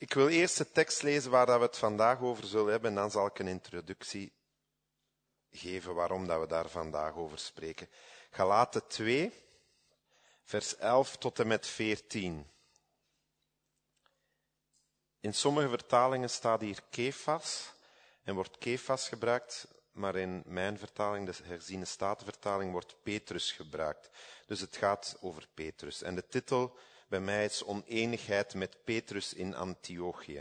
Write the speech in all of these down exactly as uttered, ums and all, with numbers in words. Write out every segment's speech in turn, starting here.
Ik wil eerst de tekst lezen waar we het vandaag over zullen hebben en dan zal ik een introductie geven waarom dat we daar vandaag over spreken. Galaten twee, vers elf tot en met veertien. In sommige vertalingen staat hier Kefas en wordt Kefas gebruikt, maar in mijn vertaling, de herziene statenvertaling, wordt Petrus gebruikt. Dus het gaat over Petrus. En de titel bij mij is Oneenigheid met Petrus in Antiochië.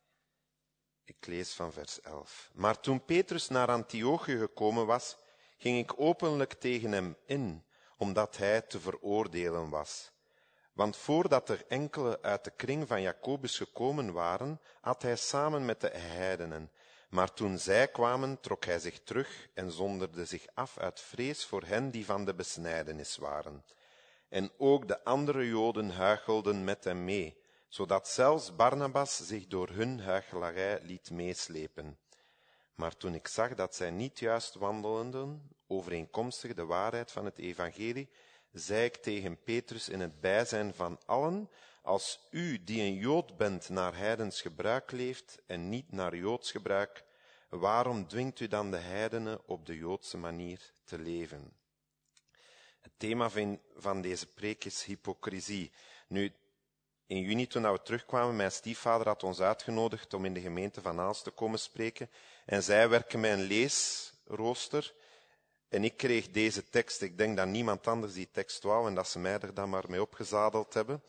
Ik lees van vers elf. Maar toen Petrus naar Antiochië gekomen was, ging ik openlijk tegen hem in, omdat hij te veroordelen was. Want voordat er enkele uit de kring van Jacobus gekomen waren, at hij samen met de heidenen. Maar toen zij kwamen, trok hij zich terug en zonderde zich af uit vrees voor hen die van de besnijdenis waren. En ook de andere Joden huichelden met hem mee, zodat zelfs Barnabas zich door hun huichelarij liet meeslepen. Maar toen ik zag dat zij niet juist wandelden, overeenkomstig de waarheid van het evangelie, zei ik tegen Petrus in het bijzijn van allen, als u die een Jood bent naar heidens gebruik leeft en niet naar Joods gebruik, waarom dwingt u dan de heidenen op de Joodse manier te leven? Het thema van deze preek is hypocrisie. Nu, in juni toen we terugkwamen, mijn stiefvader had ons uitgenodigd om in de gemeente van Aalst te komen spreken en zij werken met een leesrooster. En ik kreeg deze tekst, ik denk dat niemand anders die tekst wou en dat ze mij er dan maar mee opgezadeld hebben.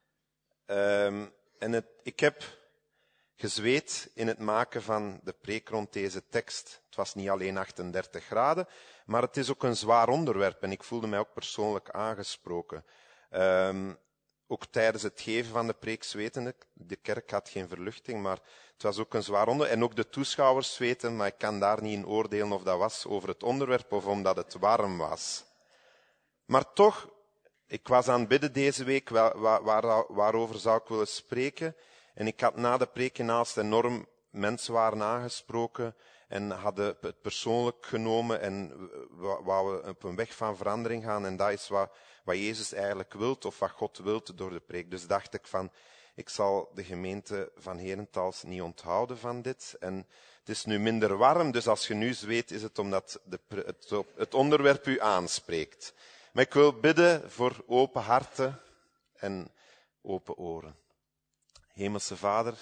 Um, en het, ik heb gezweet in het maken van de preek rond deze tekst. Het was niet alleen achtendertig graden, maar het is ook een zwaar onderwerp en ik voelde mij ook persoonlijk aangesproken. Um, ook tijdens het geven van de preek zweten ik. De kerk had geen verluchting, maar het was ook een zwaar onderwerp. En ook de toeschouwers zweten, maar ik kan daar niet in oordelen of dat was over het onderwerp of omdat het warm was. Maar toch, ik was aan het bidden deze week, waar, waar, waarover zou ik willen spreken. En ik had na de preek in Aalst enorm mensen waren aangesproken en hadden het persoonlijk genomen en wouden op een weg van verandering gaan. En dat is wat, wat Jezus eigenlijk wilt of wat God wilt door de preek. Dus dacht ik van, ik zal de gemeente van Herentals niet onthouden van dit. En het is nu minder warm, dus als je nu zweet is het omdat de, het, het onderwerp u aanspreekt. Maar ik wil bidden voor open harten en open oren. Hemelse Vader,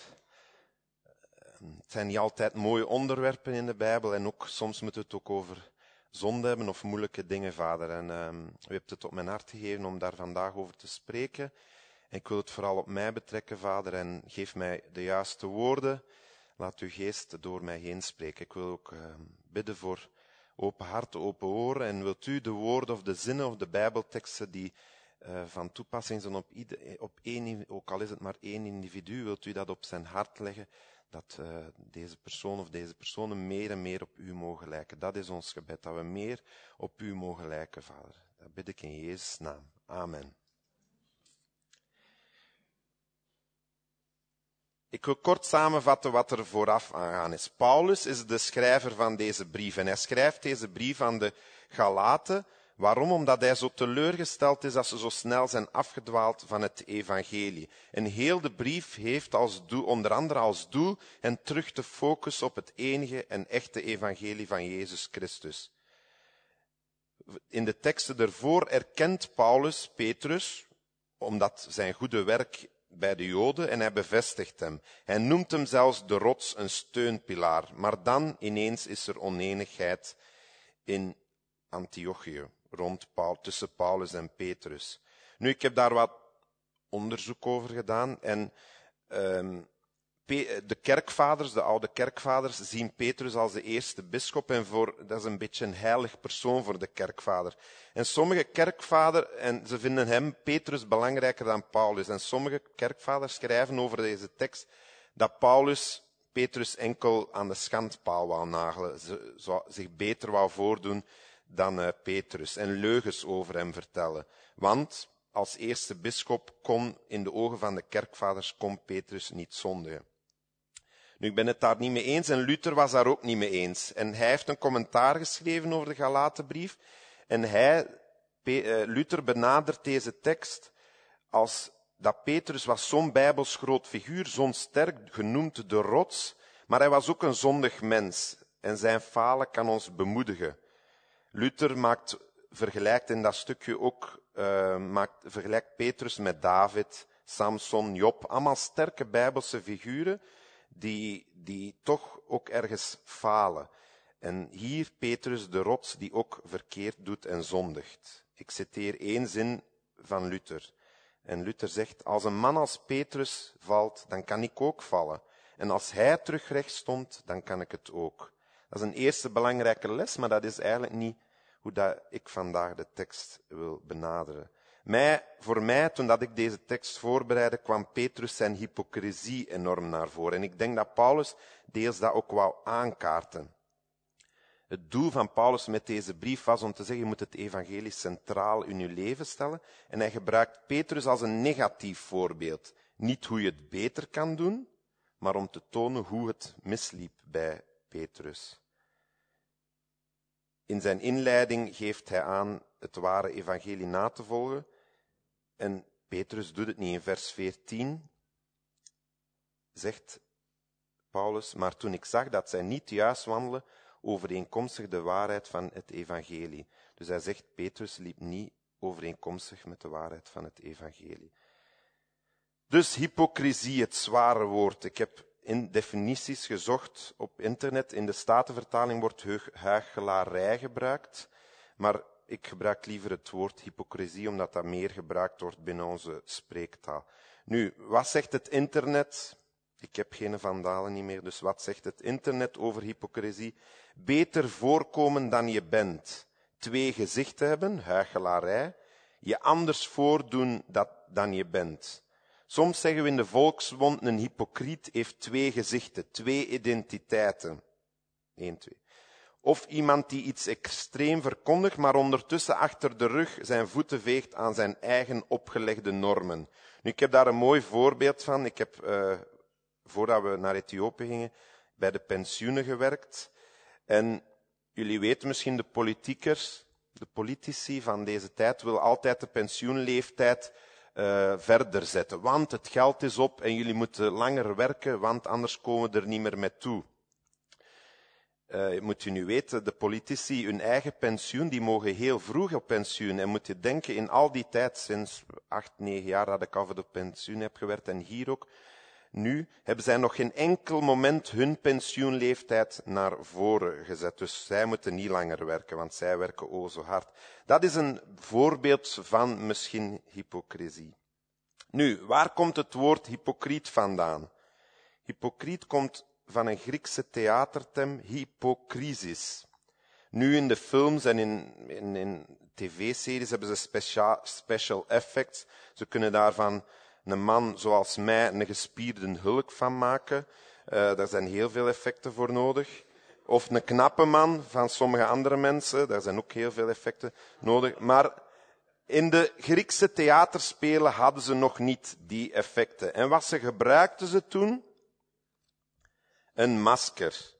het zijn niet altijd mooie onderwerpen in de Bijbel en ook soms moet het ook over zonde hebben of moeilijke dingen, Vader. En um, u hebt het op mijn hart gegeven om daar vandaag over te spreken. En ik wil het vooral op mij betrekken, Vader, en geef mij de juiste woorden. Laat uw geest door mij heen spreken. Ik wil ook uh, bidden voor open hart, open oren. En wilt u de woorden of de zinnen of de Bijbelteksten die uh, van toepassing zijn op, ieder, op één, ook al is het maar één individu, wilt u dat op zijn hart leggen, dat uh, deze persoon of deze personen meer en meer op u mogen lijken. Dat is ons gebed, dat we meer op u mogen lijken, Vader. Dat bid ik in Jezus' naam. Amen. Ik wil kort samenvatten wat er vooraf aangaan is. Paulus is de schrijver van deze brief en hij schrijft deze brief aan de Galaten. Waarom? Omdat hij zo teleurgesteld is dat ze zo snel zijn afgedwaald van het evangelie. En heel de brief heeft als doel, onder andere als doel hen terug te focussen op het enige en echte evangelie van Jezus Christus. In de teksten ervoor erkent Paulus Petrus, omdat zijn goede werk bij de Joden, en hij bevestigt hem. Hij noemt hem zelfs de rots, een steunpilaar. Maar dan ineens is er onenigheid in Antiochië, rond Paul, tussen Paulus en Petrus. Nu, ik heb daar wat onderzoek over gedaan en um, de kerkvaders, de oude kerkvaders, zien Petrus als de eerste bisschop en voor, dat is een beetje een heilig persoon voor de kerkvader. En sommige kerkvaders, en ze vinden hem, Petrus, belangrijker dan Paulus. En sommige kerkvaders schrijven over deze tekst dat Paulus Petrus enkel aan de schandpaal wou nagelen, zich beter wou voordoen dan uh, Petrus en leugens over hem vertellen. Want als eerste bisschop kon in de ogen van de kerkvaders kon Petrus niet zondigen. Nu, ik ben het daar niet mee eens en Luther was daar ook niet mee eens. En hij heeft een commentaar geschreven over de Galatenbrief. En hij, Luther benadert deze tekst als dat Petrus was zo'n bijbels groot figuur, zo'n sterk genoemd de rots, maar hij was ook een zondig mens. En zijn falen kan ons bemoedigen. Luther maakt, vergelijkt in dat stukje ook, uh, maakt, vergelijkt Petrus met David, Samson, Job, allemaal sterke bijbelse figuren die, die toch ook ergens falen. En hier Petrus de rots die ook verkeerd doet en zondigt. Ik citeer één zin van Luther. En Luther zegt, als een man als Petrus valt, dan kan ik ook vallen. En als hij terug recht stond, dan kan ik het ook. Dat is een eerste belangrijke les, maar dat is eigenlijk niet hoe dat ik vandaag de tekst wil benaderen. Mij, voor mij, toen dat ik deze tekst voorbereidde, kwam Petrus zijn hypocrisie enorm naar voren. En ik denk dat Paulus deels dat ook wou aankaarten. Het doel van Paulus met deze brief was om te zeggen, je moet het evangelie centraal in je leven stellen. En hij gebruikt Petrus als een negatief voorbeeld. Niet hoe je het beter kan doen, maar om te tonen hoe het misliep bij Petrus. In zijn inleiding geeft hij aan het ware evangelie na te volgen. En Petrus doet het niet. In vers veertien zegt Paulus, maar toen ik zag dat zij niet juist wandelen overeenkomstig de waarheid van het evangelie. Dus hij zegt, Petrus liep niet overeenkomstig met de waarheid van het evangelie. Dus hypocrisie, het zware woord. Ik heb in definities gezocht op internet. In de Statenvertaling wordt huichelarij gebruikt, maar ik gebruik liever het woord hypocrisie, omdat dat meer gebruikt wordt binnen onze spreektaal. Nu, wat zegt het internet? Ik heb geen vandalen niet meer, dus wat zegt het internet over hypocrisie? Beter voorkomen dan je bent. Twee gezichten hebben, huichelarij. Je anders voordoen dat, dan je bent. Soms zeggen we in de volksmond, een hypocriet heeft twee gezichten, twee identiteiten. Eén, twee. Of iemand die iets extreem verkondigt, maar ondertussen achter de rug zijn voeten veegt aan zijn eigen opgelegde normen. Nu, ik heb daar een mooi voorbeeld van. Ik heb, uh, voordat we naar Ethiopië gingen, bij de pensioenen gewerkt. En jullie weten misschien, de politiekers, de politici van deze tijd willen altijd de pensioenleeftijd uh, verder zetten. Want het geld is op en jullie moeten langer werken, want anders komen we er niet meer mee toe. Uh, moet je nu weten, de politici, hun eigen pensioen, die mogen heel vroeg op pensioen. En moet je denken, in al die tijd, sinds acht, negen jaar dat ik al voor de pensioen heb gewerkt en hier ook, nu hebben zij nog geen enkel moment hun pensioenleeftijd naar voren gezet. Dus zij moeten niet langer werken, want zij werken o zo hard. Dat is een voorbeeld van misschien hypocrisie. Nu, waar komt het woord hypocriet vandaan? Hypocriet komt van een Griekse theaterterm, hypokrisis. Nu in de films en in, in, in tv-series hebben ze speciaal, special effects. Ze kunnen daarvan een man zoals mij een gespierde hulk van maken. Uh, daar zijn heel veel effecten voor nodig. Of een knappe man van sommige andere mensen. Daar zijn ook heel veel effecten nodig. Maar in de Griekse theaterspelen hadden ze nog niet die effecten. En wat ze gebruikten ze toen? Een masker.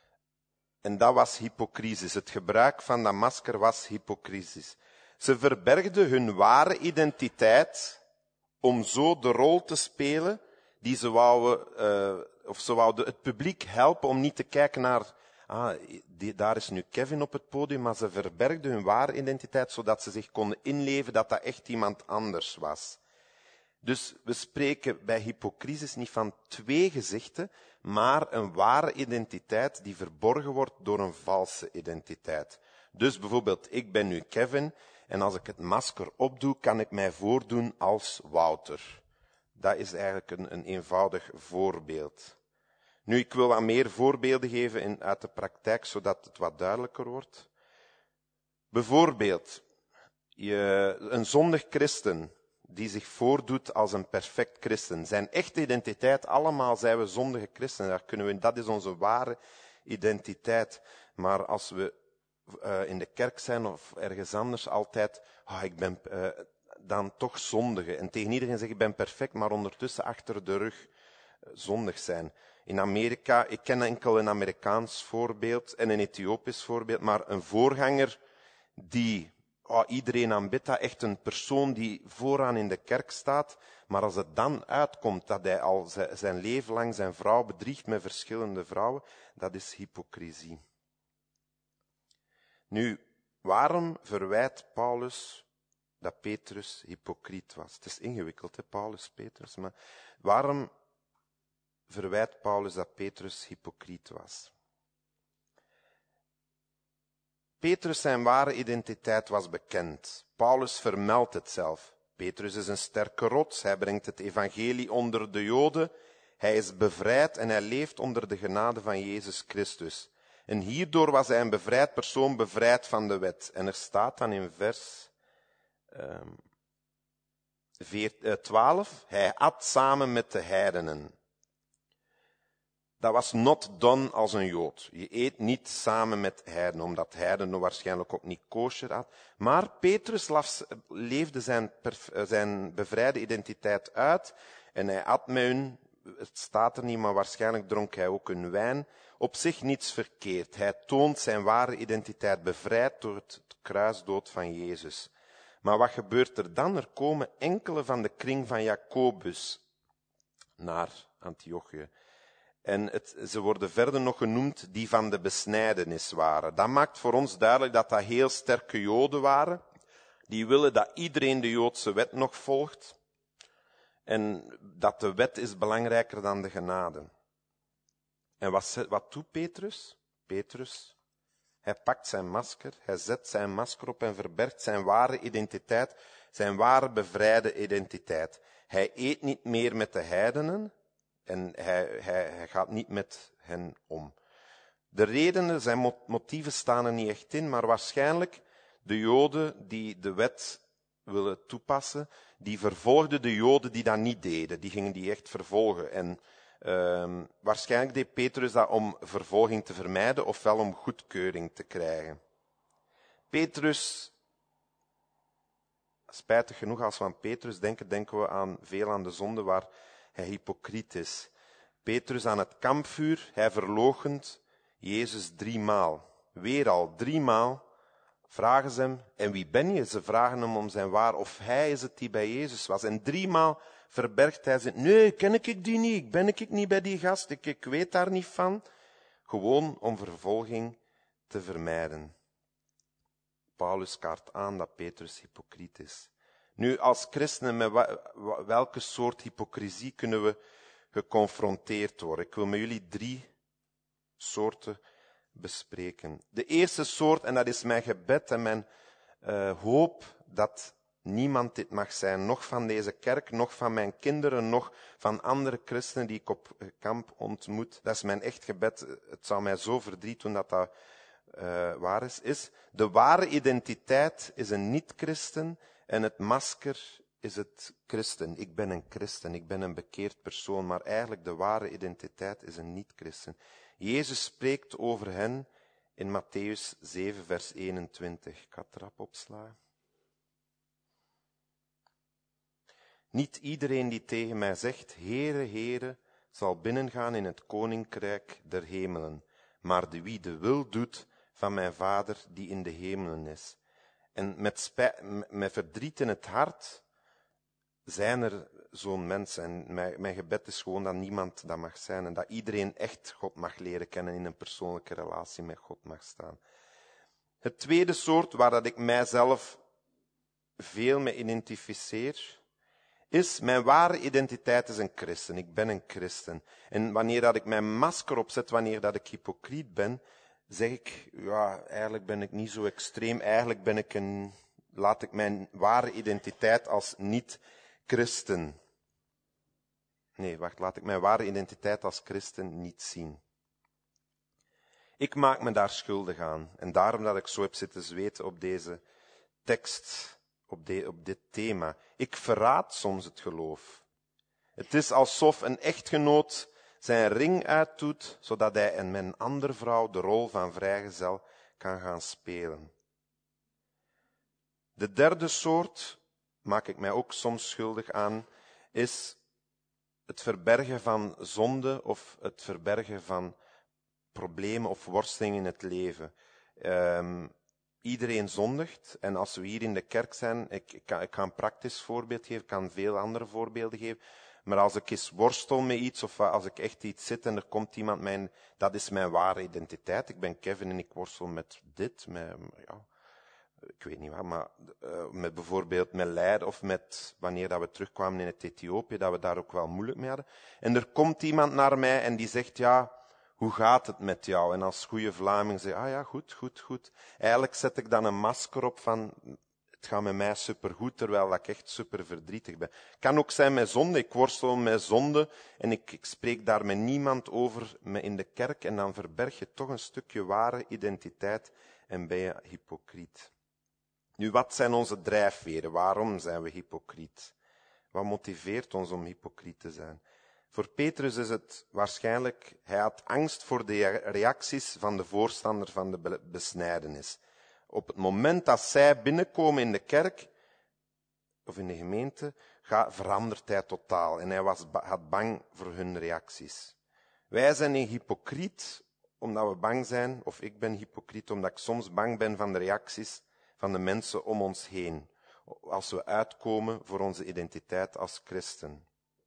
En dat was hypocrisis. Het gebruik van dat masker was hypocrisis. Ze verbergden hun ware identiteit om zo de rol te spelen die ze wouden, uh, of ze wouden het publiek helpen om niet te kijken naar, ah, die, daar is nu Kevin op het podium, maar ze verbergden hun ware identiteit zodat ze zich konden inleven dat dat echt iemand anders was. Dus we spreken bij hypocrisis niet van twee gezichten, maar een ware identiteit die verborgen wordt door een valse identiteit. Dus bijvoorbeeld, ik ben nu Kevin en als ik het masker opdoe, kan ik mij voordoen als Wouter. Dat is eigenlijk een, een eenvoudig voorbeeld. Nu, ik wil wat meer voorbeelden geven in, uit de praktijk, zodat het wat duidelijker wordt. Bijvoorbeeld, je, een zondig christen die zich voordoet als een perfect christen. Zijn echte identiteit, allemaal zijn we zondige christenen. Daar kunnen we, dat is onze ware identiteit. Maar als we uh, in de kerk zijn of ergens anders altijd, oh, ik ben uh, dan toch zondige. En tegen iedereen zeggen, ik ben perfect, maar ondertussen achter de rug uh, zondig zijn. In Amerika, ik ken enkel een Amerikaans voorbeeld en een Ethiopisch voorbeeld, maar een voorganger die oh, iedereen aanbidt dat, echt een persoon die vooraan in de kerk staat. Maar als het dan uitkomt dat hij al zijn leven lang zijn vrouw bedriegt met verschillende vrouwen, dat is hypocrisie. Nu, waarom verwijt Paulus dat Petrus hypocriet was? Het is ingewikkeld, hè, Paulus, Petrus, maar waarom verwijt Paulus dat Petrus hypocriet was? Petrus zijn ware identiteit was bekend. Paulus vermeldt het zelf. Petrus is een sterke rots, hij brengt het evangelie onder de Joden, hij is bevrijd en hij leeft onder de genade van Jezus Christus. En hierdoor was hij een bevrijd persoon, bevrijd van de wet. En er staat dan in vers um, twaalf, hij at samen met de heidenen. Dat was not done als een Jood. Je eet niet samen met heidenen, omdat heidenen waarschijnlijk ook niet kosher had. Maar Petrus leefde zijn, zijn bevrijde identiteit uit en hij at met hun, het staat er niet, maar waarschijnlijk dronk hij ook hun wijn. Op zich niets verkeerd. Hij toont zijn ware identiteit, bevrijd door het kruisdood van Jezus. Maar wat gebeurt er dan? Er komen enkele van de kring van Jacobus naar Antiochië. En het, ze worden verder nog genoemd die van de besnijdenis waren. Dat maakt voor ons duidelijk dat dat heel sterke Joden waren. Die willen dat iedereen de Joodse wet nog volgt. En dat de wet is belangrijker dan de genade. En wat, wat doet Petrus? Petrus, hij pakt zijn masker, hij zet zijn masker op en verbergt zijn ware identiteit, zijn ware bevrijde identiteit. Hij eet niet meer met de heidenen en hij, hij, hij gaat niet met hen om. De redenen, zijn motieven staan er niet echt in, maar waarschijnlijk de Joden die de wet willen toepassen, die vervolgden de Joden die dat niet deden. Die gingen die echt vervolgen. En uh, waarschijnlijk deed Petrus dat om vervolging te vermijden, ofwel om goedkeuring te krijgen. Petrus, spijtig genoeg als we aan Petrus denken, denken we aan veel aan de zonde waar hij hypocriet is. Petrus aan het kampvuur, hij verloochent Jezus driemaal. Weer al driemaal vragen ze hem, en wie ben je? Ze vragen hem om zijn waar, of hij is het die bij Jezus was. En driemaal verbergt hij zich, nee, ken ik die niet, ik ben ik niet bij die gast, ik, ik weet daar niet van. Gewoon om vervolging te vermijden. Paulus kaart aan dat Petrus hypocriet is. Nu, als christenen, met welke soort hypocrisie kunnen we geconfronteerd worden? Ik wil met jullie drie soorten bespreken. De eerste soort, en dat is mijn gebed en mijn uh, hoop, dat niemand dit mag zijn, nog van deze kerk, nog van mijn kinderen, nog van andere christenen die ik op kamp ontmoet. Dat is mijn echt gebed. Het zou mij zo verdriet doen dat dat uh, waar is, is. De ware identiteit is een niet-christen en het masker is het christen. Ik ben een christen, ik ben een bekeerd persoon, maar eigenlijk de ware identiteit is een niet-christen. Jezus spreekt over hen in Mattheüs zeven, vers eenentwintig. Ik ga het erop opslaan. Niet iedereen die tegen mij zegt, Heere, Heere, zal binnengaan in het koninkrijk der hemelen, maar de wie de wil doet van mijn Vader die in de hemelen is. En met, spij- met verdriet in het hart zijn er zo'n mensen. En mijn, mijn gebed is gewoon dat niemand dat mag zijn en dat iedereen echt God mag leren kennen en in een persoonlijke relatie met God mag staan. Het tweede soort waar dat ik mijzelf veel mee identificeer, is mijn ware identiteit is een christen. Ik ben een christen. En wanneer dat ik mijn masker opzet, wanneer dat ik hypocriet ben, zeg ik, ja, eigenlijk ben ik niet zo extreem. Eigenlijk ben ik een, laat ik mijn ware identiteit als niet-christen. Nee, wacht, laat ik mijn ware identiteit als christen niet zien. Ik maak me daar schuldig aan. En daarom dat ik zo heb zitten zweten op deze tekst. Op, de, op dit thema. Ik verraad soms het geloof. Het is alsof een echtgenoot zijn ring uitdoet, zodat hij en mijn andere vrouw de rol van vrijgezel kan gaan spelen. De derde soort, maak ik mij ook soms schuldig aan, is het verbergen van zonde of het verbergen van problemen of worstelingen in het leven. Um, iedereen zondigt. En als we hier in de kerk zijn, ik, ik, kan, ik ga een praktisch voorbeeld geven, ik kan veel andere voorbeelden geven. Maar als ik eens worstel met iets, of als ik echt iets zit en er komt iemand, mijn, dat is mijn ware identiteit. Ik ben Kevin en ik worstel met dit, met, ja, ik weet niet wat, maar uh, met bijvoorbeeld met Leiden of met wanneer dat we terugkwamen in het Ethiopië, dat we daar ook wel moeilijk mee hadden. En er komt iemand naar mij en die zegt, ja, hoe gaat het met jou? En als goede Vlaming zeg ik, ah ja, goed, goed, goed. Eigenlijk zet ik dan een masker op van, het gaat met mij supergoed, terwijl ik echt super verdrietig ben. Het kan ook zijn met zonde, ik worstel met zonde en ik, ik spreek daar met niemand over in de kerk en dan verberg je toch een stukje ware identiteit en ben je hypocriet. Nu, wat zijn onze drijfveren? Waarom zijn we hypocriet? Wat motiveert ons om hypocriet te zijn? Voor Petrus is het waarschijnlijk, hij had angst voor de reacties van de voorstander van de besnijdenis. Op het moment dat zij binnenkomen in de kerk, of in de gemeente, verandert hij totaal. En hij was, had bang voor hun reacties. Wij zijn een hypocriet, omdat we bang zijn, of ik ben hypocriet, omdat ik soms bang ben van de reacties van de mensen om ons heen. Als we uitkomen voor onze identiteit als christen.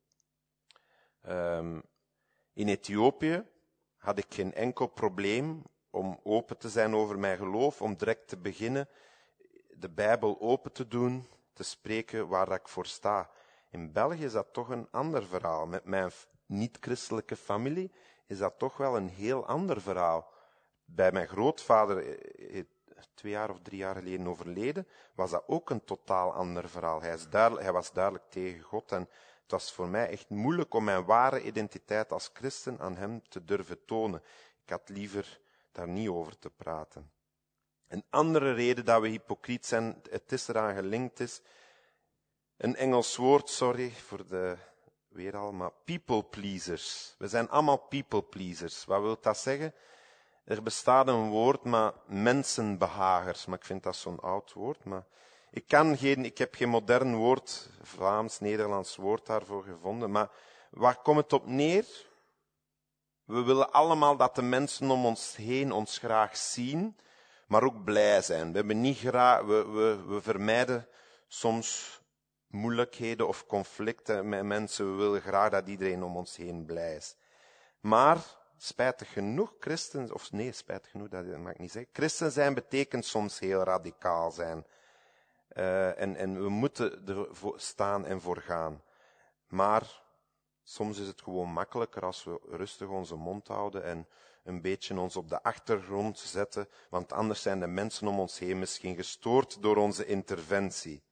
Um, in Ethiopië had ik geen enkel probleem om open te zijn over mijn geloof, om direct te beginnen, de Bijbel open te doen, te spreken waar ik voor sta. In België is dat toch een ander verhaal. Met mijn niet-christelijke familie is dat toch wel een heel ander verhaal. Bij mijn grootvader, twee jaar of drie jaar geleden overleden, was dat ook een totaal ander verhaal. Hij, is duidelijk, hij was duidelijk tegen God en het was voor mij echt moeilijk om mijn ware identiteit als christen aan hem te durven tonen. Ik had liever daar niet over te praten. Een andere reden dat we hypocriet zijn, het is eraan gelinkt is, een Engels woord, sorry voor de weer al, maar people pleasers. We zijn allemaal people pleasers. Wat wil dat zeggen? Er bestaat een woord, maar mensenbehagers. Maar ik vind dat zo'n oud woord. Maar ik, kan geen, ik heb geen modern woord, Vlaams-Nederlands woord daarvoor gevonden. Maar waar komt het op neer? We willen allemaal dat de mensen om ons heen ons graag zien, maar ook blij zijn. We, hebben niet graag, we, we, we vermijden soms moeilijkheden of conflicten met mensen. We willen graag dat iedereen om ons heen blij is. Maar spijtig genoeg, christen, of nee, spijtig genoeg, dat mag ik niet zeggen. Christen zijn betekent soms heel radicaal zijn. Uh, en, en we moeten ervoor staan en voor gaan. Maar soms is het gewoon makkelijker als we rustig onze mond houden en een beetje ons op de achtergrond zetten, want anders zijn de mensen om ons heen misschien gestoord door onze interventie.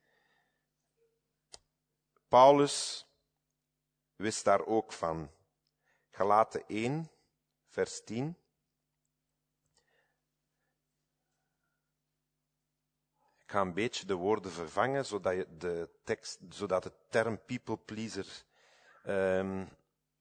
Paulus wist daar ook van. Galaten één, vers tien. Ik ga een beetje de woorden vervangen, zodat, je de, tekst, zodat de term people pleaser um,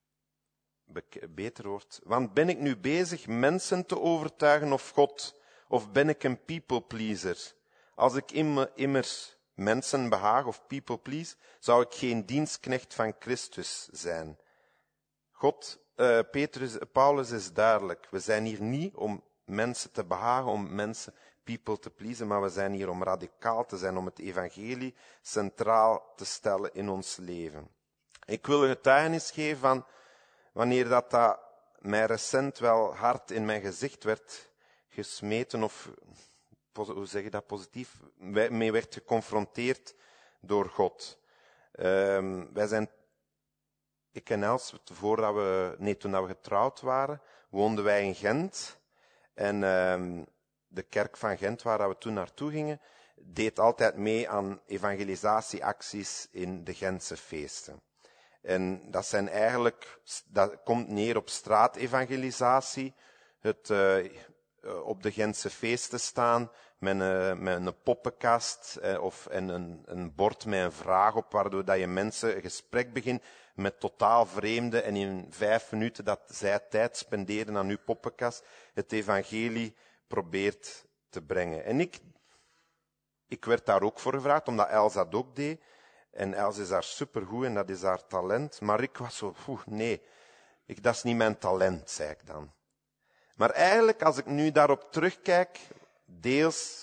beter wordt. Want ben ik nu bezig mensen te overtuigen of God, of ben ik een people pleaser? Als ik immers mensen behaag of people please, zou ik geen dienstknecht van Christus zijn. God, uh, Petrus, Paulus is duidelijk. We zijn hier niet om mensen te behagen, om mensen people te pleasen, maar we zijn hier om radicaal te zijn, om het evangelie centraal te stellen in ons leven. Ik wil een getuigenis geven van wanneer dat, dat mij recent wel hard in mijn gezicht werd gesmeten, of hoe zeg je dat positief, mee werd geconfronteerd door God. Um, wij zijn, ik en Els, voordat we, nee, toen we getrouwd waren, woonden wij in Gent. En um, de kerk van Gent, waar we toen naartoe gingen, deed altijd mee aan evangelisatieacties in de Gentse feesten. En dat zijn eigenlijk, dat komt neer op straatevangelisatie, het uh, op de Gentse feesten staan met een, met een poppenkast uh, of en een, een bord met een vraag op, waardoor dat je mensen een gesprek begint met totaal vreemden en in vijf minuten dat zij tijd spenderen aan uw poppenkast, het evangelie probeert te brengen. En ik, ik werd daar ook voor gevraagd, omdat Els dat ook deed. En Els is daar supergoed en dat is haar talent. Maar ik was zo, oeh, nee, ik, dat is niet mijn talent, zei ik dan. Maar eigenlijk, als ik nu daarop terugkijk, deels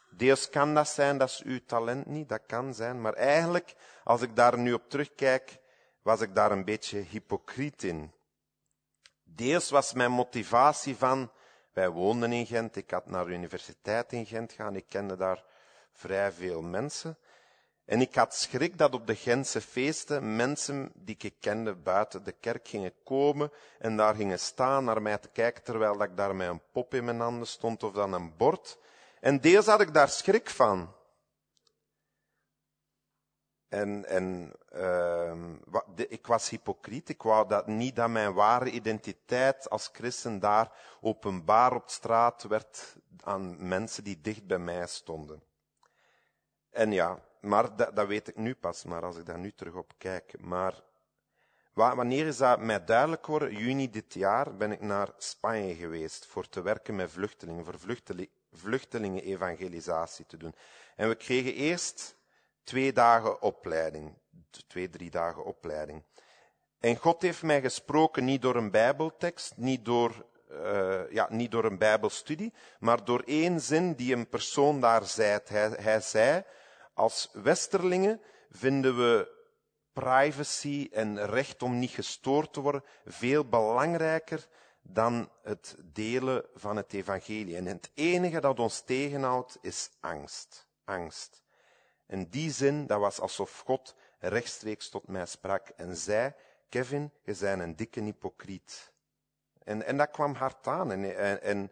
Deels kan dat zijn, dat is uw talent niet, dat kan zijn. Maar eigenlijk, als ik daar nu op terugkijk, was ik daar een beetje hypocriet in. Deels was mijn motivatie van, wij woonden in Gent, ik had naar de universiteit in Gent gaan, ik kende daar vrij veel mensen. En ik had schrik dat op de Gentse feesten mensen die ik kende buiten de kerk gingen komen en daar gingen staan naar mij te kijken, terwijl dat ik daar met een pop in mijn handen stond of dan een bord. En deels had ik daar schrik van. En, en uh, ik was hypocriet. Ik wou dat niet dat mijn ware identiteit als christen daar openbaar op straat werd aan mensen die dicht bij mij stonden. En ja, maar dat, dat weet ik nu pas, maar als ik daar nu terug op kijk. Maar wanneer is dat mij duidelijk geworden? Juni dit jaar ben ik naar Spanje geweest voor te werken met vluchtelingen, voor vluchteling, vluchtelingen-evangelisatie te doen. En we kregen eerst twee dagen opleiding, twee, drie dagen opleiding. En God heeft mij gesproken niet door een bijbeltekst, niet door, uh, ja, niet door een bijbelstudie, maar door één zin die een persoon daar zei. Hij, hij zei, als westerlingen vinden we privacy en recht om niet gestoord te worden veel belangrijker dan het delen van het evangelie. En het enige dat ons tegenhoudt is angst. Angst. En die zin, dat was alsof God rechtstreeks tot mij sprak en zei, Kevin, je bent een dikke hypocriet. En, en dat kwam hard aan. En, en, en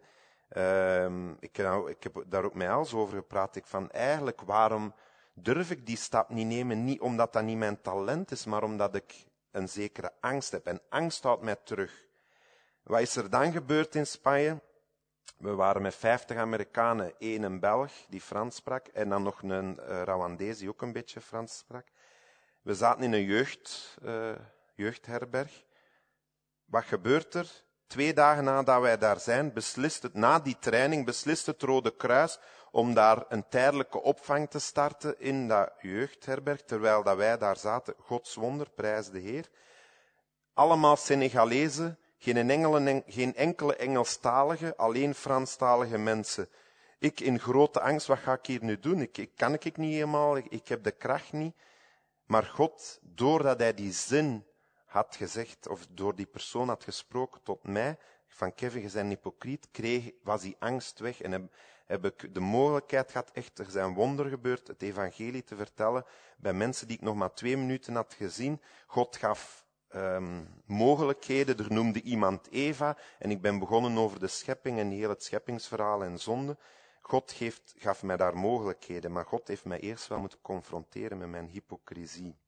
uh, ik, nou, ik heb daar ook met Els over gepraat. Ik van, eigenlijk, waarom durf ik die stap niet nemen? Niet omdat dat niet mijn talent is, maar omdat ik een zekere angst heb. En angst houdt mij terug. Wat is er dan gebeurd in Spanje? We waren met vijftig Amerikanen, één een Belg die Frans sprak en dan nog een uh, Rwandees die ook een beetje Frans sprak. We zaten in een jeugd, uh, jeugdherberg. Wat gebeurt er? Twee dagen nadat wij daar zijn, beslist het, na die training, beslist het Rode Kruis om daar een tijdelijke opvang te starten in dat jeugdherberg, terwijl dat wij daar zaten. Gods wonder, prijs de Heer. Allemaal Senegalezen. Geen enkele, geen enkele Engelstalige, alleen Franstalige mensen. Ik in grote angst, wat ga ik hier nu doen? Ik, ik kan ik niet helemaal, ik, ik heb de kracht niet. Maar God, doordat hij die zin had gezegd, of door die persoon had gesproken tot mij, van Kevin, je bent hypocriet, kreeg, was die angst weg en heb, heb ik de mogelijkheid gehad, echt, er zijn wonderen gebeurd, het evangelie te vertellen bij mensen die ik nog maar twee minuten had gezien. God gaf Um, mogelijkheden. Er noemde iemand Eva en ik ben begonnen over de schepping en heel het scheppingsverhaal en zonde. God geeft, gaf mij daar mogelijkheden, maar God heeft mij eerst wel moeten confronteren met mijn hypocrisie.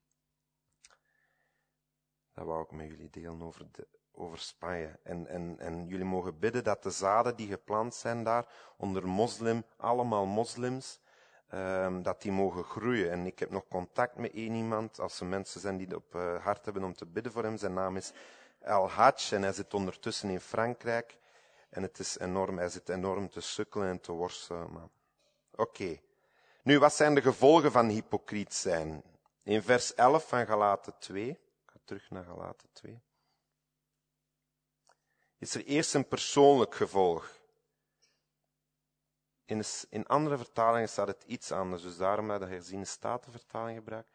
Dat wou ik met jullie delen over, de, over Spanje. En, en, en jullie mogen bidden dat de zaden die geplant zijn daar, onder moslim, allemaal moslims, Um, dat die mogen groeien. En ik heb nog contact met één iemand, als er mensen zijn die het op uh, hart hebben om te bidden voor hem. Zijn naam is El Hadj en hij zit ondertussen in Frankrijk. En het is enorm, hij zit enorm te sukkelen en te worstelen. Oké. Okay. Nu, wat zijn de gevolgen van hypocriet zijn? In vers elf van Galaten twee, ik ga terug naar Galaten twee, is er eerst een persoonlijk gevolg. In, in andere vertalingen staat het iets anders, dus daarom dat de herziene statenvertaling gebruikt.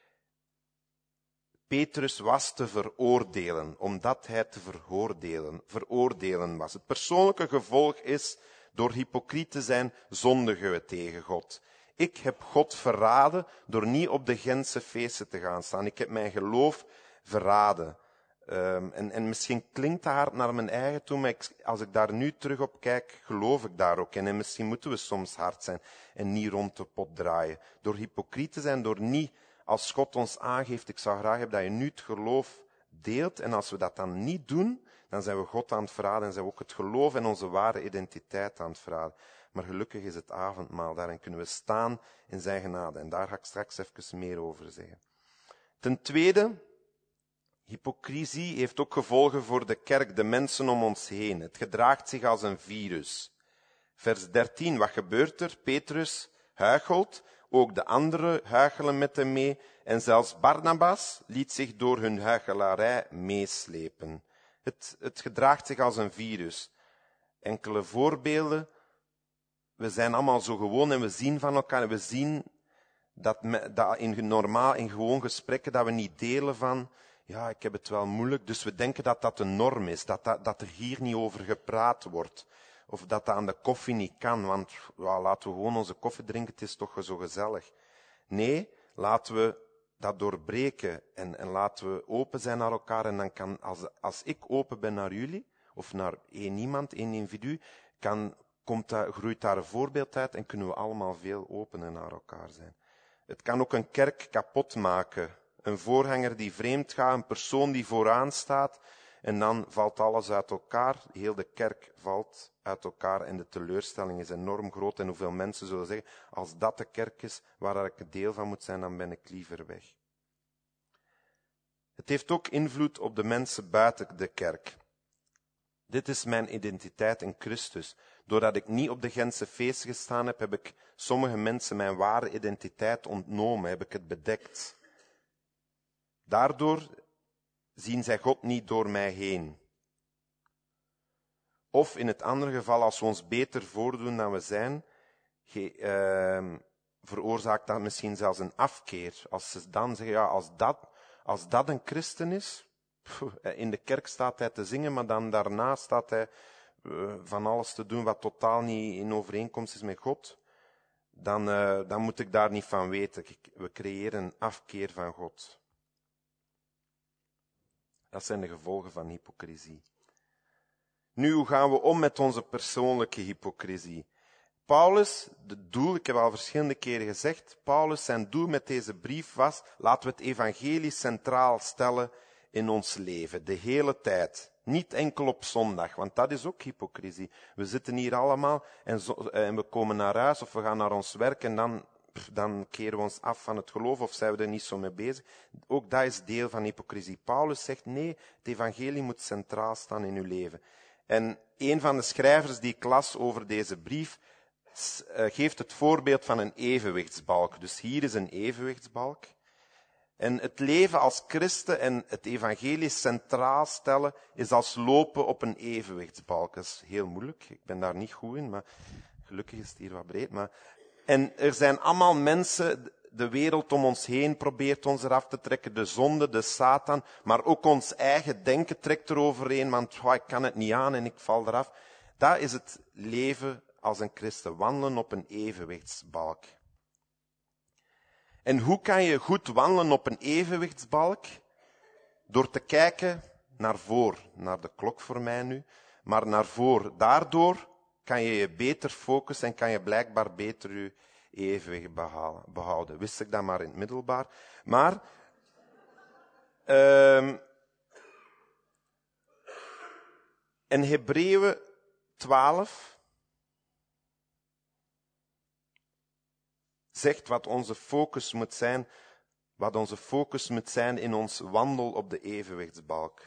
Petrus was te veroordelen, omdat hij te veroordelen, veroordelen was. Het persoonlijke gevolg is, door hypocriet te zijn, zondigen we tegen God. Ik heb God verraden door niet op de Gentse feesten te gaan staan. Ik heb mijn geloof verraden. Um, en, en misschien klinkt dat hard naar mijn eigen toe, maar ik, als ik daar nu terug op kijk, geloof ik daar ook in. En misschien moeten we soms hard zijn en niet rond de pot draaien. Door hypocriet te zijn, door niet, als God ons aangeeft, ik zou graag hebben dat je nu het geloof deelt. En als we dat dan niet doen, dan zijn we God aan het verraden en zijn we ook het geloof en onze ware identiteit aan het verraden. Maar gelukkig is het avondmaal, daarin kunnen we staan in zijn genade. En daar ga ik straks even meer over zeggen. Ten tweede, hypocrisie heeft ook gevolgen voor de kerk, de mensen om ons heen. Het gedraagt zich als een virus. Vers dertien, wat gebeurt er? Petrus huichelt, ook de anderen huichelen met hem mee en zelfs Barnabas liet zich door hun huichelarij meeslepen. Het, het gedraagt zich als een virus. Enkele voorbeelden. we zijn allemaal zo gewoon en we zien van elkaar. En we zien dat, me, dat in normaal, in gewoon gesprekken, dat we niet delen van, ja, ik heb het wel moeilijk. Dus we denken dat dat de norm is. Dat, dat, dat er hier niet over gepraat wordt. Of dat dat aan de koffie niet kan. Want ja, laten we gewoon onze koffie drinken, het is toch zo gezellig. Nee, laten we dat doorbreken. En, en laten we open zijn naar elkaar. En dan kan, als, als ik open ben naar jullie, of naar één iemand, één individu, kan, komt dat, groeit daar een voorbeeld uit en kunnen we allemaal veel opener naar elkaar zijn. Het kan ook een kerk kapot maken. Een voorganger die vreemd gaat, een persoon die vooraan staat. En dan valt alles uit elkaar. Heel de kerk valt uit elkaar en de teleurstelling is enorm groot. En hoeveel mensen zullen zeggen, als dat de kerk is waar ik een deel van moet zijn, dan ben ik liever weg. Het heeft ook invloed op de mensen buiten de kerk. Dit is mijn identiteit in Christus. Doordat ik niet op de Gentse feesten gestaan heb, heb ik sommige mensen mijn ware identiteit ontnomen, heb ik het bedekt. Daardoor zien zij God niet door mij heen. Of in het andere geval, als we ons beter voordoen dan we zijn, ge, uh, veroorzaakt dat misschien zelfs een afkeer. Als ze dan zeggen, ja, als dat, als dat een christen is, pff, in de kerk staat hij te zingen, maar dan daarna staat hij uh, van alles te doen wat totaal niet in overeenkomst is met God, dan, uh, dan moet ik daar niet van weten. We creëren een afkeer van God. Dat zijn de gevolgen van hypocrisie. Nu, hoe gaan we om met onze persoonlijke hypocrisie? Paulus, het doel, ik heb al verschillende keren gezegd, Paulus, zijn doel met deze brief was, laten we het evangelie centraal stellen in ons leven, de hele tijd. Niet enkel op zondag, want dat is ook hypocrisie. We zitten hier allemaal en, zo, en we komen naar huis of we gaan naar ons werk en dan, dan keren we ons af van het geloof of zijn we er niet zo mee bezig. Ook dat is deel van hypocrisie. Paulus zegt, nee, het evangelie moet centraal staan in uw leven. En een van de schrijvers die ik las over deze brief, geeft het voorbeeld van een evenwichtsbalk. Dus hier is een evenwichtsbalk. En het leven als christen en het evangelie centraal stellen is als lopen op een evenwichtsbalk. Dat is heel moeilijk. Ik ben daar niet goed in, maar gelukkig is het hier wat breed. Maar... En er zijn allemaal mensen, de wereld om ons heen probeert ons eraf te trekken. De zonde, de Satan, maar ook ons eigen denken trekt eroverheen, want oh, ik kan het niet aan en ik val eraf. Dat is het leven als een christen, wandelen op een evenwichtsbalk. En hoe kan je goed wandelen op een evenwichtsbalk? Door te kijken naar voor, naar de klok voor mij nu, maar naar voor. Daardoor kan je je beter focussen en kan je blijkbaar beter je evenwicht behouden. Wist ik dat maar in het middelbaar. Maar um, in Hebreeën twaalf zegt wat onze focus moet zijn, wat onze focus moet zijn in ons wandel op de evenwichtsbalk.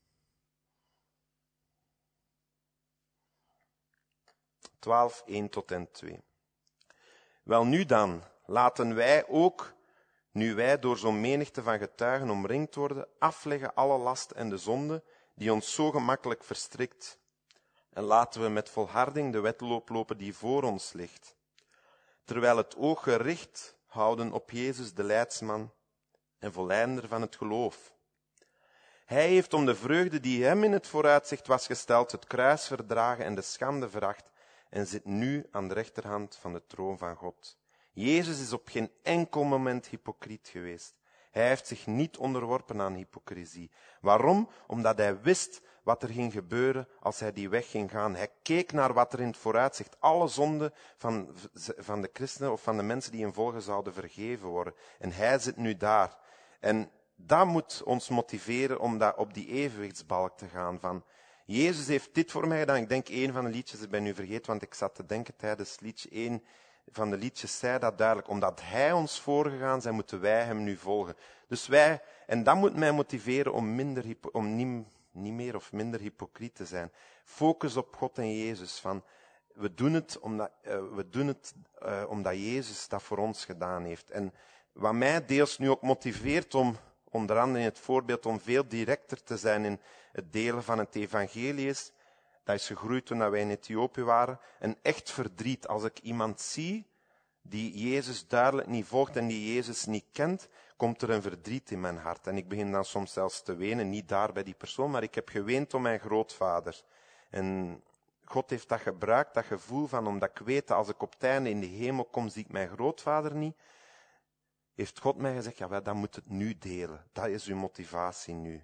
twaalf, één tot en twee. Wel nu dan, laten wij ook, nu wij door zo'n menigte van getuigen omringd worden, afleggen alle last en de zonde die ons zo gemakkelijk verstrikt. En laten we met volharding de wedloop lopen die voor ons ligt. Terwijl het oog gericht houden op Jezus, de leidsman en volleinder van het geloof. Hij heeft om de vreugde die hem in het vooruitzicht was gesteld, het kruis verdragen en de schande veracht, en zit nu aan de rechterhand van de troon van God. Jezus is op geen enkel moment hypocriet geweest. Hij heeft zich niet onderworpen aan hypocrisie. Waarom? Omdat hij wist wat er ging gebeuren als hij die weg ging gaan. Hij keek naar wat er in het vooruitzicht, alle zonden van, van de christenen of van de mensen die hem volgen zouden vergeven worden. En hij zit nu daar. En dat moet ons motiveren om dat op die evenwichtsbalk te gaan van... Jezus heeft dit voor mij gedaan. Ik denk één van de liedjes, ik ben nu vergeten, want ik zat te denken tijdens liedje één van de liedjes zei dat duidelijk. Omdat hij ons voorgegaan zijn, moeten wij hem nu volgen. Dus wij, en dat moet mij motiveren om, minder, om niet, niet meer of minder hypocriet te zijn. Focus op God en Jezus. Van, we doen het, omdat, uh, we doen het uh, omdat Jezus dat voor ons gedaan heeft. En wat mij deels nu ook motiveert om, onder andere in het voorbeeld, om veel directer te zijn in het delen van het evangelie is, Dat is gegroeid toen wij in Ethiopië waren. Een echt verdriet. Als ik iemand zie die Jezus duidelijk niet volgt en die Jezus niet kent, komt er een verdriet in mijn hart. En ik begin dan soms zelfs te wenen, niet daar bij die persoon, maar ik heb geweend om mijn grootvader. En God heeft dat gebruikt, dat gevoel van, omdat ik weet dat als ik op het einde in de hemel kom, zie ik mijn grootvader niet, heeft God mij gezegd, ja, dan moet het nu delen. Dat is uw motivatie nu.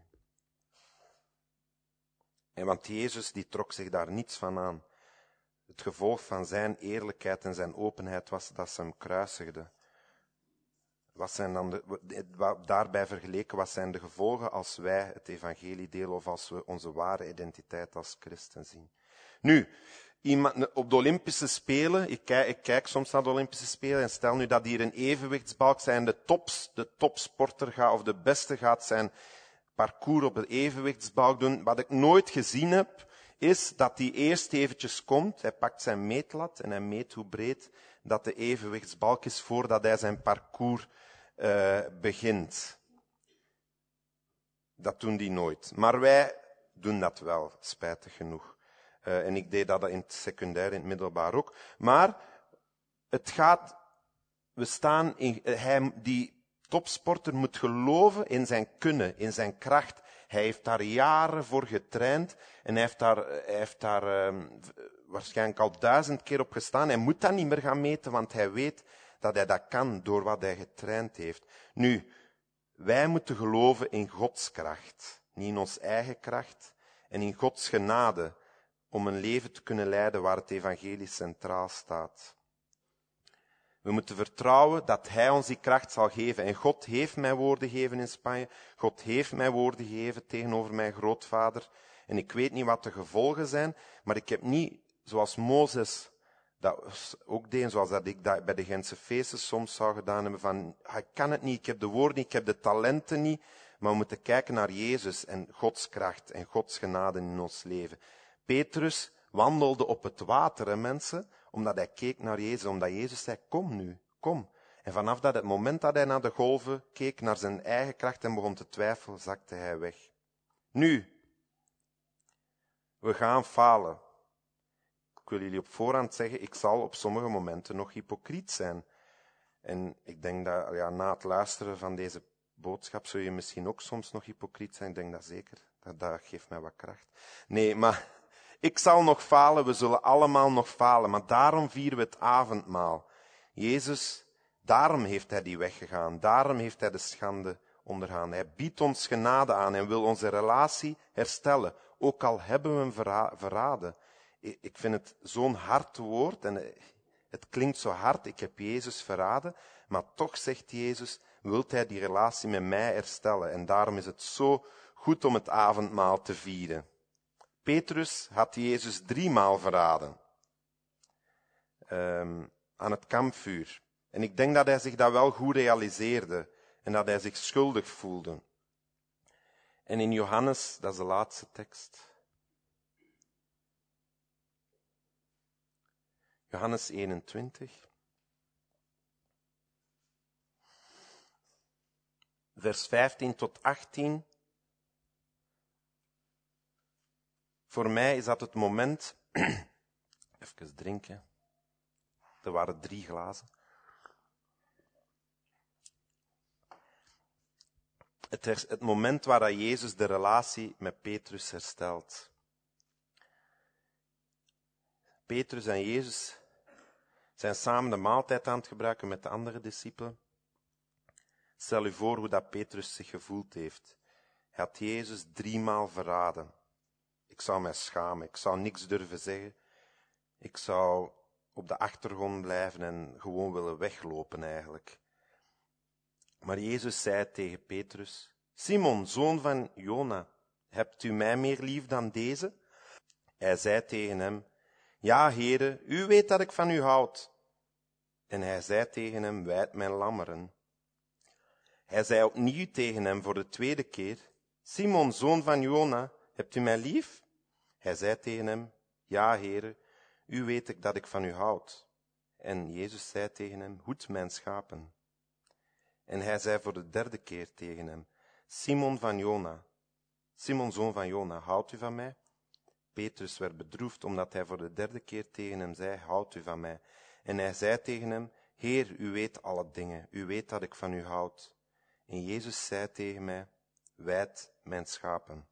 En want Jezus, die trok zich daar niets van aan. Het gevolg van zijn eerlijkheid en zijn openheid was dat ze hem kruisigden. Wat zijn dan de, daarbij vergeleken, wat zijn de gevolgen als wij het evangelie delen of als we onze ware identiteit als christen zien? Nu, iemand, op de Olympische Spelen, ik kijk, ik kijk soms naar de Olympische Spelen en stel nu dat hier een evenwichtsbalk zijn, de tops, de topsporter gaat of de beste gaat zijn parcours op de evenwichtsbalk doen. Wat ik nooit gezien heb, is dat hij eerst eventjes komt, hij pakt zijn meetlat en hij meet hoe breed dat de evenwichtsbalk is voordat hij zijn parcours uh, begint. Dat doen die nooit. Maar wij doen dat wel, spijtig genoeg. Uh, en ik deed dat in het secundair, in het middelbaar ook. Maar het gaat, we staan in, hij, die topsporter moet geloven in zijn kunnen, in zijn kracht. Hij heeft daar jaren voor getraind en hij heeft daar, hij heeft daar uh, waarschijnlijk al duizend keer op gestaan. Hij moet dat niet meer gaan meten, want hij weet dat hij dat kan door wat hij getraind heeft. Nu, wij moeten geloven in Gods kracht, niet in ons eigen kracht, en in Gods genade, om een leven te kunnen leiden waar het evangelie centraal staat. We moeten vertrouwen dat Hij ons die kracht zal geven. En God heeft mij woorden gegeven in Spanje. God heeft mij woorden gegeven tegenover mijn grootvader. En ik weet niet wat de gevolgen zijn, maar ik heb niet, zoals Mozes dat ook deed, zoals dat ik dat bij de Gentse feesten soms zou gedaan hebben, van, ik kan het niet, ik heb de woorden niet, ik heb de talenten niet, maar we moeten kijken naar Jezus en Gods kracht en Gods genade in ons leven. Petrus wandelde op het water, hè, mensen, omdat hij keek naar Jezus, omdat Jezus zei, kom nu, kom. En vanaf dat het moment dat hij naar de golven keek, naar zijn eigen kracht en begon te twijfelen, zakte hij weg. Nu, we gaan falen. Ik wil jullie op voorhand zeggen, ik zal op sommige momenten nog hypocriet zijn. En ik denk dat, ja, na het luisteren van deze boodschap zul je misschien ook soms nog hypocriet zijn. Ik denk dat zeker. Dat, dat geeft mij wat kracht. Nee, maar ik zal nog falen. We zullen allemaal nog falen. Maar daarom vieren we het avondmaal. Jezus, daarom heeft hij die weg gegaan. Daarom heeft hij de schande ondergaan. Hij biedt ons genade aan en wil onze relatie herstellen. Ook al hebben we hem verra- verraden. Ik vind het zo'n hard woord en het klinkt zo hard, ik heb Jezus verraden, maar toch zegt Jezus, wilt hij die relatie met mij herstellen. En daarom is het zo goed om het avondmaal te vieren. Petrus had Jezus driemaal verraden um, aan het kampvuur. En ik denk dat hij zich dat wel goed realiseerde en dat hij zich schuldig voelde. En in Johannes, dat is de laatste tekst, Johannes eenentwintig, vers vijftien tot achttien. Voor mij is dat het moment, even drinken, er waren drie glazen. Het, her, het moment waar Jezus de relatie met Petrus herstelt. Petrus en Jezus zijn samen de maaltijd aan het gebruiken met de andere discipelen. Stel u voor hoe dat Petrus zich gevoeld heeft. Hij had Jezus driemaal verraden. Ik zou mij schamen, ik zou niks durven zeggen. Ik zou op de achtergrond blijven en gewoon willen weglopen eigenlijk. Maar Jezus zei tegen Petrus, Simon, zoon van Jona, hebt u mij meer lief dan deze? Hij zei tegen hem, ja, Heere, u weet dat ik van u houd. En hij zei tegen hem, wijd mijn lammeren. Hij zei opnieuw tegen hem voor de tweede keer, Simon, zoon van Jona, hebt u mij lief? Hij zei tegen hem, ja, Heere, u weet ik dat ik van u houd. En Jezus zei tegen hem, hoed mijn schapen. En hij zei voor de derde keer tegen hem, Simon van Jona, Simon, zoon van Jona, houdt u van mij? Petrus werd bedroefd, omdat hij voor de derde keer tegen hem zei, houd u van mij. En hij zei tegen hem, Heer, u weet alle dingen, u weet dat ik van u houd. En Jezus zei tegen mij, wijd mijn schapen.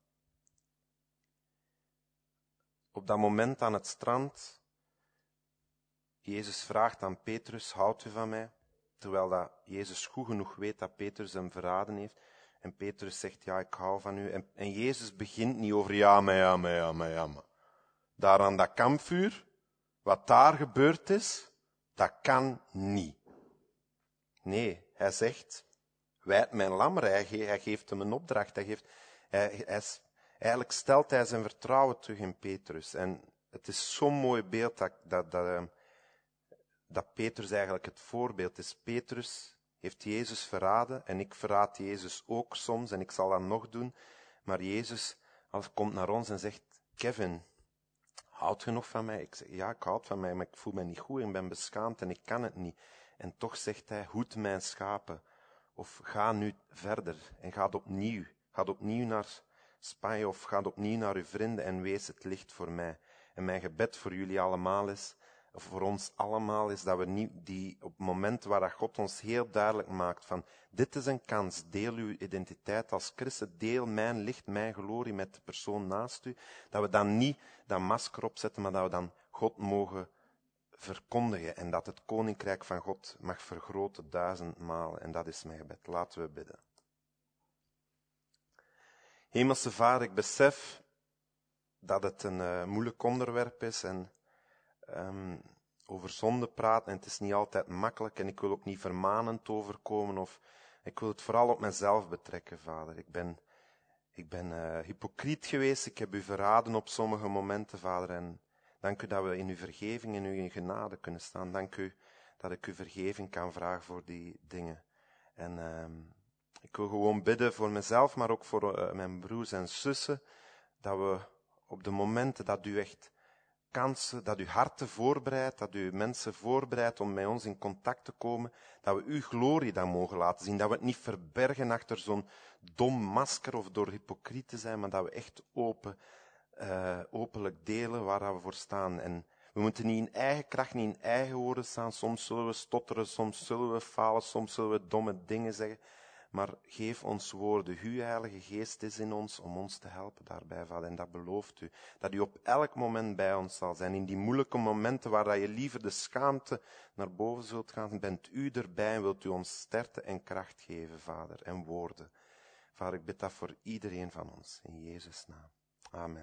Op dat moment aan het strand, Jezus vraagt aan Petrus, houdt u van mij? Terwijl dat Jezus goed genoeg weet dat Petrus hem verraden heeft. En Petrus zegt, ja, ik hou van u. En, en Jezus begint niet over, ja, maar, ja, maar, ja, maar, ja, maar. Daar aan dat kampvuur, wat daar gebeurd is, dat kan niet. Nee, hij zegt, wijd mijn lammer. Hij, ge- hij geeft hem een opdracht. Hij geeft, hij, hij, eigenlijk stelt hij zijn vertrouwen terug in Petrus. En het is zo'n mooi beeld dat, dat, dat, dat Petrus eigenlijk het voorbeeld is. Petrus heeft Jezus verraden en ik verraad Jezus ook soms en ik zal dat nog doen. Maar Jezus als, komt naar ons en zegt, Kevin, houd je nog van mij? Ik zeg, ja, ik houd van mij, maar ik voel me niet goed en ben beschaamd en ik kan het niet. En toch zegt hij, hoed mijn schapen. Of ga nu verder en ga opnieuw. Ga opnieuw naar Spanje of ga opnieuw naar uw vrienden en wees het licht voor mij. En mijn gebed voor jullie allemaal is, of voor ons allemaal is, dat we niet die, op het moment waar dat God ons heel duidelijk maakt van, dit is een kans, deel uw identiteit als Christen, deel mijn licht, mijn glorie met de persoon naast u, dat we dan niet dat masker opzetten, maar dat we dan God mogen verkondigen en dat het koninkrijk van God mag vergroten duizendmaal. En dat is mijn gebed. Laten we bidden. Hemelse Vader, ik besef dat het een uh, moeilijk onderwerp is en um, over zonde praten en het is niet altijd makkelijk en ik wil ook niet vermanend overkomen of ik wil het vooral op mezelf betrekken, Vader. Ik ben, ik ben uh, hypocriet geweest, ik heb u verraden op sommige momenten, Vader, en dank u dat we in uw vergeving en uw genade kunnen staan. Dank u dat ik uw vergeving kan vragen voor die dingen. En um, ik wil gewoon bidden voor mezelf, maar ook voor uh, mijn broers en zussen, dat we op de momenten dat u echt kansen, dat u harten voorbereidt, dat u mensen voorbereidt om met ons in contact te komen, dat we uw glorie dan mogen laten zien, dat we het niet verbergen achter zo'n dom masker of door hypocriet te zijn, maar dat we echt open, uh, openlijk delen waar we voor staan. En we moeten niet in eigen kracht, niet in eigen woorden staan. Soms zullen we stotteren, soms zullen we falen, soms zullen we domme dingen zeggen. Maar geef ons woorden. Uw Heilige Geest is in ons om ons te helpen daarbij, Vader. En dat belooft u. Dat u op elk moment bij ons zal zijn. In die moeilijke momenten waar je liever de schaamte naar boven zult gaan, bent u erbij en wilt u ons sterkte en kracht geven, Vader. En woorden. Vader, ik bid dat voor iedereen van ons. In Jezus' naam. Amen.